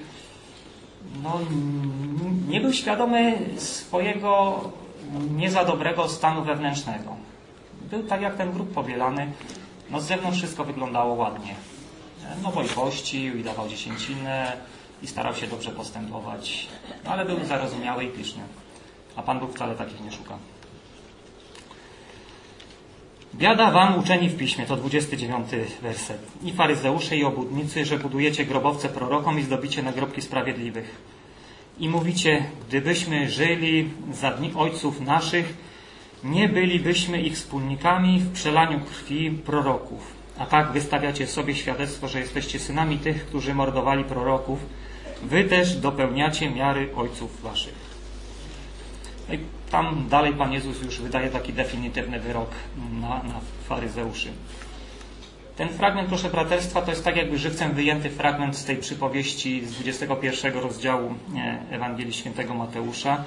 nie był świadomy swojego nie za dobrego stanu wewnętrznego. Był tak jak ten grób pobielany. Z zewnątrz wszystko wyglądało ładnie. Bo i pościł, i dawał dziesięcinę, i starał się dobrze postępować. Ale był zarozumiały i pyszny. A Pan Bóg wcale takich nie szuka. Biada wam, uczeni w piśmie, to 29 werset. I faryzeusze, i obłudnicy, że budujecie grobowce prorokom i zdobicie nagrobki sprawiedliwych. I mówicie, gdybyśmy żyli za dni ojców naszych, nie bylibyśmy ich wspólnikami w przelaniu krwi proroków. A tak wystawiacie sobie świadectwo, że jesteście synami tych, którzy mordowali proroków. Wy też dopełniacie miary ojców waszych. I tam dalej Pan Jezus już wydaje taki definitywny wyrok na faryzeuszy. Ten fragment, proszę braterstwa, to jest tak jakby żywcem wyjęty fragment z tej przypowieści z 21 rozdziału Ewangelii Świętego Mateusza.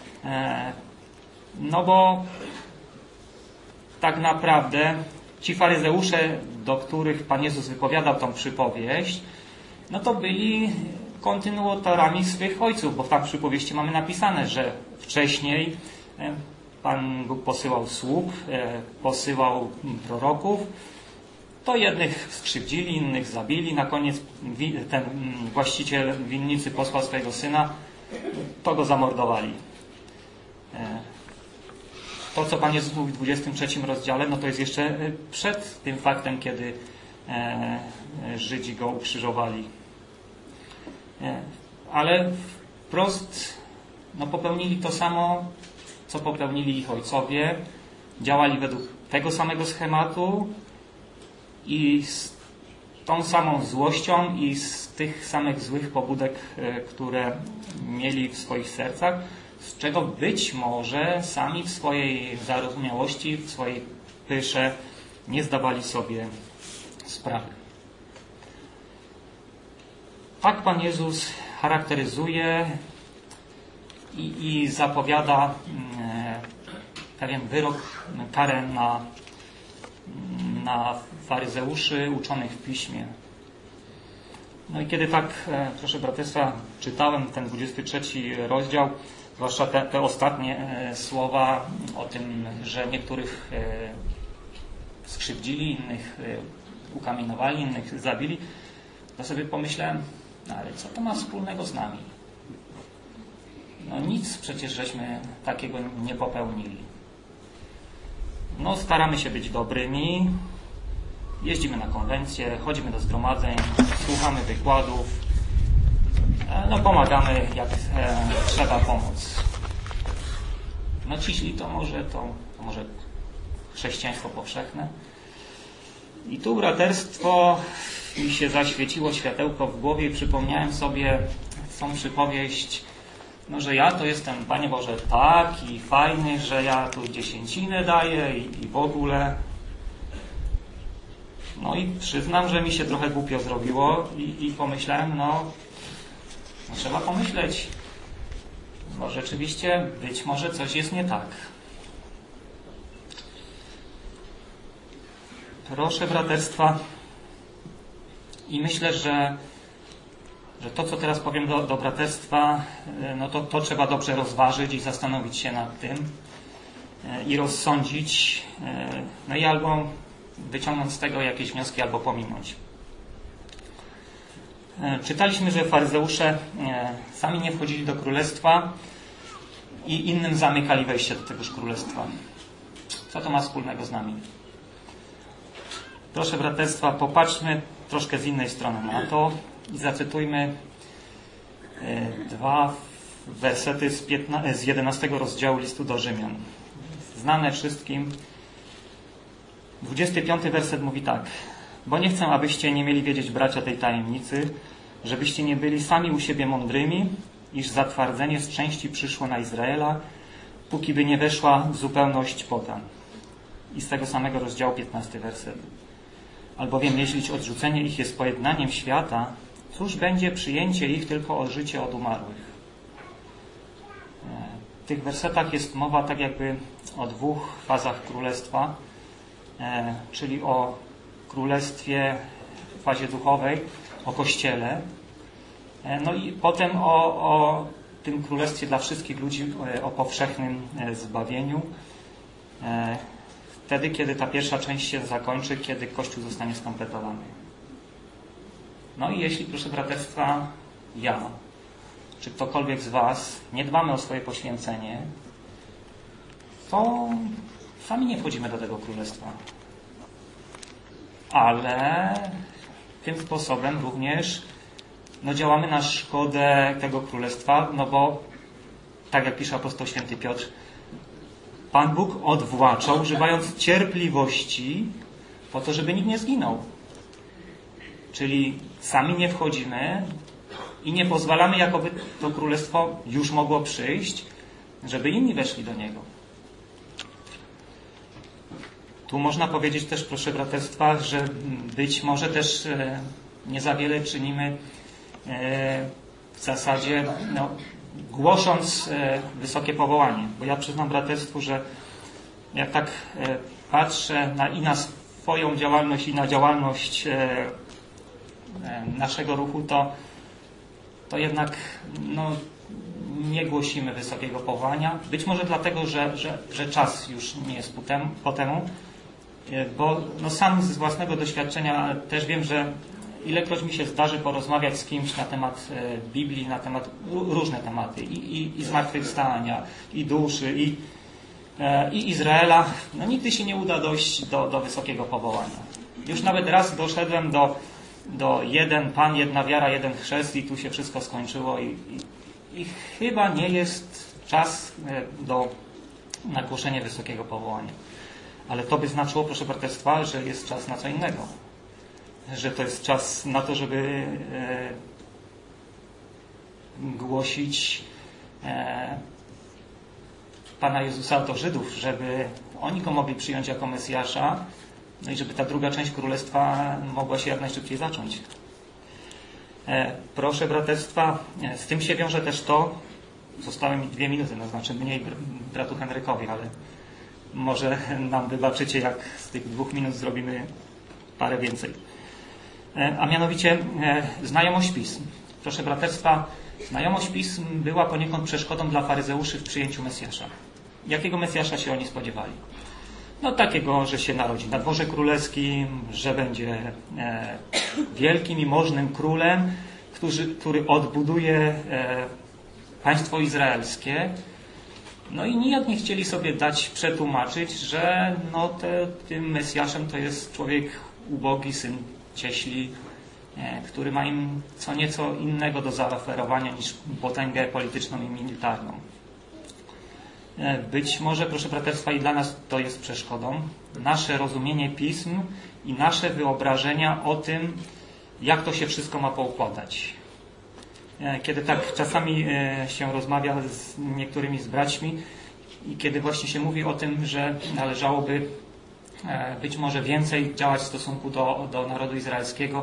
Bo tak naprawdę ci faryzeusze, do których Pan Jezus wypowiadał tą przypowieść, to byli kontynuatorami swych ojców, bo w tej przypowieści mamy napisane, że wcześniej Pan Bóg posyłał sług, posyłał proroków, to jednych skrzywdzili, innych zabili, na koniec ten właściciel winnicy posłał swojego syna, to go zamordowali. To, co Pan Jezus mówi w 23 rozdziale, to jest jeszcze przed tym faktem, kiedy Żydzi go ukrzyżowali. Ale wprost popełnili to samo, co popełnili ich ojcowie. Działali według tego samego schematu i z tą samą złością i z tych samych złych pobudek, które mieli w swoich sercach, z czego być może sami w swojej zarozumiałości, w swojej pysze nie zdawali sobie sprawy. Tak Pan Jezus charakteryzuje i zapowiada pewien wyrok, karę na faryzeuszy uczonych w Piśmie. No i kiedy tak, proszę braterstwa, czytałem ten 23 rozdział, zwłaszcza te ostatnie słowa o tym, że niektórych skrzywdzili, innych ukamienowali, innych zabili, to sobie pomyślałem, no ale co to ma wspólnego z nami? No nic przecież żeśmy takiego nie popełnili. No staramy się być dobrymi, jeździmy na konwencje, chodzimy do zgromadzeń, słuchamy wykładów, no pomagamy jak trzeba pomóc. No ciśli to może chrześcijaństwo powszechne. I tu braterstwo mi się zaświeciło światełko w głowie i przypomniałem sobie tą przypowieść, no że ja to jestem, Panie Boże, taki fajny, że ja tu dziesięcinę daję i w ogóle. No i przyznam, że mi się trochę głupio zrobiło i pomyślałem, no trzeba pomyśleć, bo rzeczywiście być może coś jest nie tak. Proszę braterstwa, i myślę, że to, co teraz powiem do braterstwa, no to trzeba dobrze rozważyć i zastanowić się nad tym i rozsądzić, no i albo wyciągnąć z tego jakieś wnioski, albo pominąć. Czytaliśmy, że faryzeusze sami nie wchodzili do królestwa i innym zamykali wejście do tegoż królestwa. Co to ma wspólnego z nami? Proszę braterstwa, popatrzmy troszkę z innej strony na to i zacytujmy 2 wersety z 11 rozdziału listu do Rzymian. Znane wszystkim. 25 werset mówi tak. Bo nie chcę, abyście nie mieli wiedzieć, bracia, tej tajemnicy, żebyście nie byli sami u siebie mądrymi, iż zatwardzenie z części przyszło na Izraela, póki by nie weszła w zupełność pogan. I z tego samego rozdziału 15 werset. Albowiem jeśli odrzucenie ich jest pojednaniem świata, cóż będzie przyjęcie ich tylko o życie od umarłych? W tych wersetach jest mowa tak jakby o 2 fazach królestwa, czyli o królestwie w fazie duchowej, o Kościele, no i potem o tym królestwie dla wszystkich ludzi, o powszechnym zbawieniu, wtedy, kiedy ta pierwsza część się zakończy, kiedy Kościół zostanie skompletowany. No i jeśli, proszę braterstwa, ja, czy ktokolwiek z was nie dbamy o swoje poświęcenie, to sami nie wchodzimy do tego królestwa. Ale tym sposobem również działamy na szkodę tego królestwa, bo tak jak pisze apostoł święty Piotr, Pan Bóg odwłaczał, używając cierpliwości po to, żeby nikt nie zginął. Czyli sami nie wchodzimy i nie pozwalamy, jakoby to królestwo już mogło przyjść, żeby inni weszli do niego. Tu można powiedzieć też, proszę braterstwa, że być może też nie za wiele czynimy w zasadzie głosząc wysokie powołanie. Bo ja przyznam braterstwu, że jak tak patrzę na swoją działalność i na działalność naszego ruchu, to jednak nie głosimy wysokiego powołania. Być może dlatego, że czas już nie jest po temu, bo sam z własnego doświadczenia też wiem, że ilekroć mi się zdarzy porozmawiać z kimś na temat Biblii, na temat różne tematy i zmartwychwstania, i duszy, i Izraela, nigdy się nie uda dojść do wysokiego powołania. Już nawet raz doszedłem do jeden Pan, jedna wiara, jeden chrzest i tu się wszystko skończyło i chyba nie jest czas na głoszenie wysokiego powołania. Ale to by znaczyło, proszę braterstwa, że jest czas na co innego. Że to jest czas na to, żeby głosić Pana Jezusa do Żydów, żeby oni Go mogli przyjąć jako Mesjasza no i żeby ta druga część królestwa mogła się jak najszybciej zacząć. Proszę braterstwa, z tym się wiąże też to, zostały mi 2 minuty, no znaczy mniej bratu Henrykowi, ale może nam wybaczycie, jak z tych 2 minut zrobimy parę więcej. A mianowicie znajomość pism. Proszę braterstwa, znajomość pism była poniekąd przeszkodą dla faryzeuszy w przyjęciu Mesjasza. Jakiego Mesjasza się oni spodziewali? No takiego, że się narodzi na dworze królewskim, że będzie wielkim i możnym królem, który odbuduje państwo izraelskie. No i nijak nie chcieli sobie dać przetłumaczyć, że no tym Mesjaszem to jest człowiek ubogi, syn cieśli, który ma im co nieco innego do zaoferowania niż potęgę polityczną i militarną. Być może, proszę braterstwa, i dla nas to jest przeszkodą. Nasze rozumienie pism i nasze wyobrażenia o tym, jak to się wszystko ma poukładać. Kiedy tak czasami się rozmawia z niektórymi z braćmi i kiedy właśnie się mówi o tym, że należałoby być może więcej działać w stosunku do narodu izraelskiego,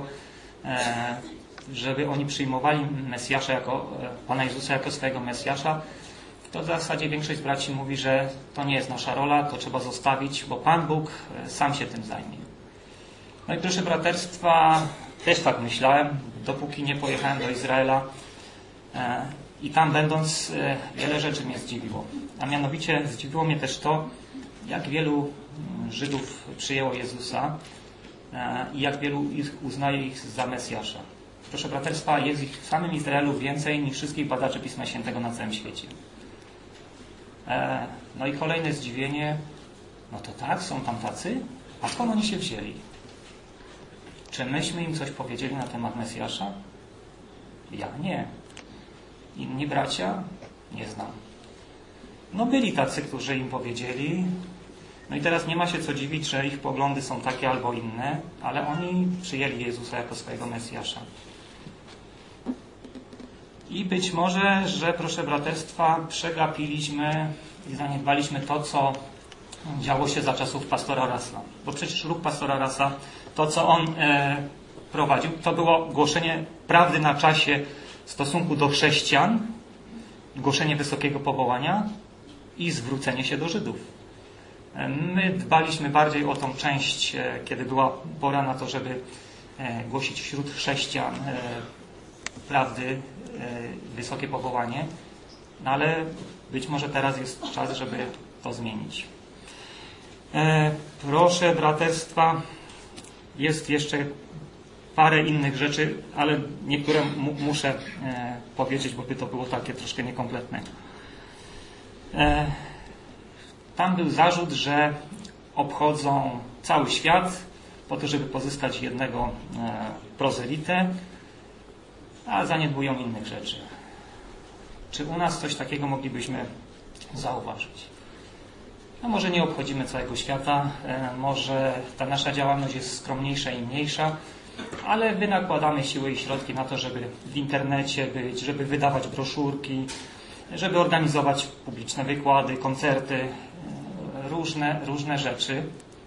żeby oni przyjmowali Mesjasza Pana Jezusa jako swojego Mesjasza, to w zasadzie większość z braci mówi, że to nie jest nasza rola, to trzeba zostawić, bo Pan Bóg sam się tym zajmie. No i proszę braterstwa, też tak myślałem, dopóki nie pojechałem do Izraela i tam będąc wiele rzeczy mnie zdziwiło. A mianowicie zdziwiło mnie też to, jak wielu Żydów przyjęło Jezusa i jak wielu ich uznaje ich za Mesjasza. Proszę braterstwa, jest ich w samym Izraelu więcej niż wszystkich badaczy Pisma Świętego na całym świecie. No i kolejne zdziwienie, no to tak, są tam tacy? A skąd oni się wzięli? Czy myśmy im coś powiedzieli na temat Mesjasza? Ja nie. Inni bracia? Nie znam. No byli tacy, którzy im powiedzieli. No i teraz nie ma się co dziwić, że ich poglądy są takie albo inne, ale oni przyjęli Jezusa jako swojego Mesjasza. I być może, że proszę braterstwa, przegapiliśmy i zaniedbaliśmy to, co działo się za czasów pastora Rasa. Bo przecież ruch pastora Rasa, to co on prowadził, to było głoszenie prawdy na czasie w stosunku do chrześcijan, głoszenie wysokiego powołania i zwrócenie się do Żydów. My dbaliśmy bardziej o tą część, kiedy była pora na to, żeby głosić wśród chrześcijan prawdy, wysokie powołanie, no ale być może teraz jest czas, żeby to zmienić. Proszę braterstwa, jest jeszcze parę innych rzeczy, ale niektóre muszę powiedzieć, bo by to było takie troszkę niekompletne. Tam był zarzut, że obchodzą cały świat po to, żeby pozyskać jednego prozelitę, a zaniedbują innych rzeczy. Czy u nas coś takiego moglibyśmy zauważyć? No może nie obchodzimy całego świata, może ta nasza działalność jest skromniejsza i mniejsza, ale wynakładamy siły i środki na to, żeby w internecie być, żeby wydawać broszurki, żeby organizować publiczne wykłady, koncerty, różne rzeczy.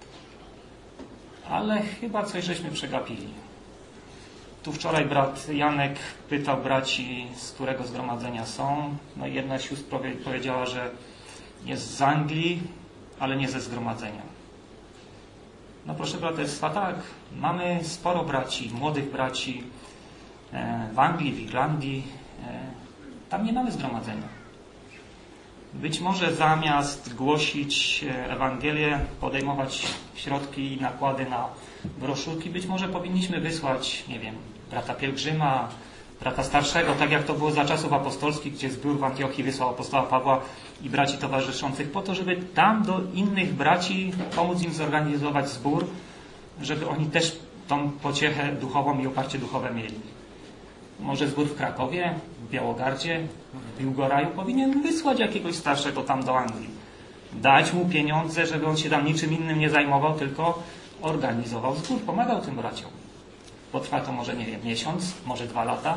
Ale chyba coś żeśmy przegapili. Tu wczoraj brat Janek pytał braci, z którego zgromadzenia są. No i jedna z sióstr powiedziała, że jest z Anglii, ale nie ze zgromadzenia. No proszę braterstwa, tak, mamy sporo braci, młodych braci w Anglii, w Irlandii. Tam nie mamy zgromadzenia. Być może zamiast głosić Ewangelię, podejmować środki i nakłady na broszurki, być może powinniśmy wysłać, nie wiem, brata pielgrzyma, brata starszego, tak jak to było za czasów apostolskich, gdzie zbór w Antiochii wysłał apostoła Pawła i braci towarzyszących po to, żeby tam do innych braci pomóc im zorganizować zbór, żeby oni też tą pociechę duchową i oparcie duchowe mieli. Może zbór w Krakowie, w Białogardzie, w Biłgoraju powinien wysłać jakiegoś starszego tam do Anglii. Dać mu pieniądze, żeby on się tam niczym innym nie zajmował, tylko organizował zbór, pomagał tym braciom. Potrwa to może, nie wiem, miesiąc, może 2 lata.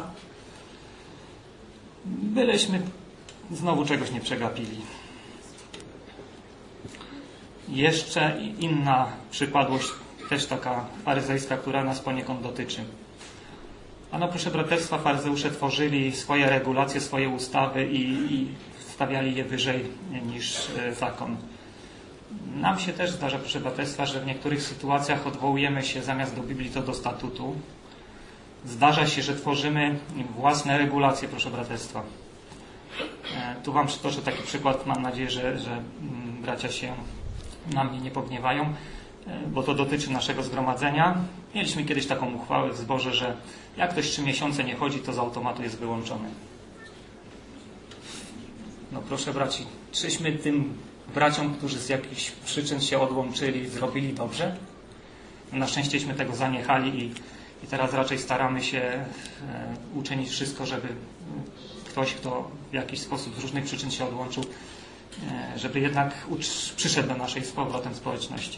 Byleśmy znowu czegoś nie przegapili. Jeszcze inna przypadłość też taka faryzejska, która nas poniekąd dotyczy. Ano proszę braterstwa, faryzeusze tworzyli swoje regulacje, swoje ustawy i stawiali je wyżej niż zakon. Nam się też zdarza, proszę braterstwa, że w niektórych sytuacjach odwołujemy się zamiast do Biblii, to do statutu. Zdarza się, że tworzymy własne regulacje, proszę braterstwa. Tu wam przytoczę taki przykład, mam nadzieję, że bracia się na mnie nie pogniewają, bo to dotyczy naszego zgromadzenia. Mieliśmy kiedyś taką uchwałę w zborze, że jak ktoś 3 miesiące nie chodzi, to z automatu jest wyłączony. No proszę braci, czyśmy tym braciom, którzy z jakichś przyczyn się odłączyli, zrobili dobrze? Na szczęścieśmy tego zaniechali i teraz raczej staramy się uczynić wszystko, żeby ktoś, kto w jakiś sposób z różnych przyczyn się odłączył, żeby jednak przyszedł do naszej z powrotem społeczności.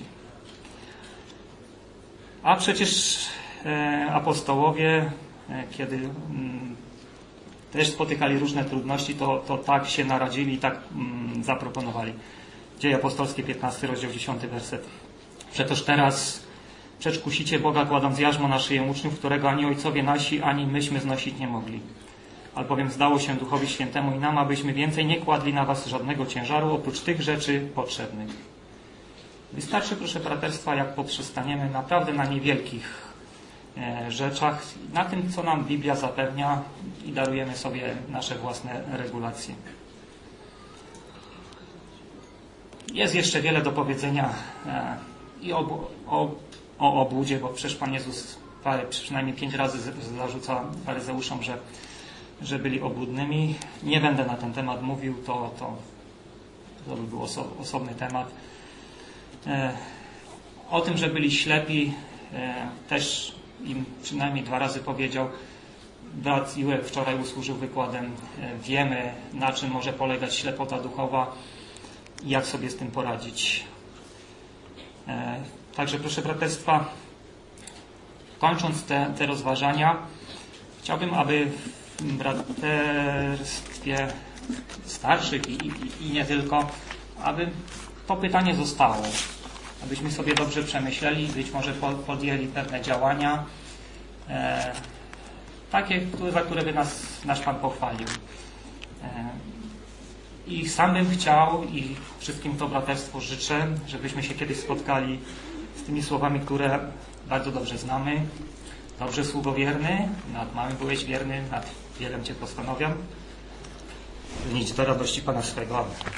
A przecież apostołowie, kiedy też spotykali różne trudności, to tak się naradzili, tak zaproponowali. Dzieje apostolskie, 15 rozdział, 10 werset. Przetoż teraz przecz kusicie Boga, kładąc jarzmo na szyję uczniów, którego ani ojcowie nasi, ani myśmy znosić nie mogli. Albowiem zdało się Duchowi Świętemu i nam, abyśmy więcej nie kładli na was żadnego ciężaru, oprócz tych rzeczy potrzebnych. Wystarczy, proszę braterstwa, jak poprzestaniemy naprawdę na niewielkich rzeczach, na tym, co nam Biblia zapewnia i darujemy sobie nasze własne regulacje. Jest jeszcze wiele do powiedzenia i o obłudzie, bo przecież Pan Jezus przynajmniej 5 razy zarzuca faryzeuszom, że byli obłudnymi. Nie będę na ten temat mówił, to by był osobny temat. O tym, że byli ślepi, też im przynajmniej 2 razy powiedział. Brat Jurek wczoraj usłużył wykładem. Wiemy, na czym może polegać ślepota duchowa i jak sobie z tym poradzić. Także proszę braterstwa, kończąc te rozważania, chciałbym, aby w braterstwie starszych i nie tylko, aby to pytanie zostało. Abyśmy sobie dobrze przemyśleli, być może podjęli pewne działania, takie, za które by nasz Pan pochwalił. I sam bym chciał i wszystkim to braterstwo życzę, żebyśmy się kiedyś spotkali z tymi słowami, które bardzo dobrze znamy. Dobrze, sługo wierny, nad małym byłeś wierny, nad wielem Cię postanowiam. Idź do radości Pana swego.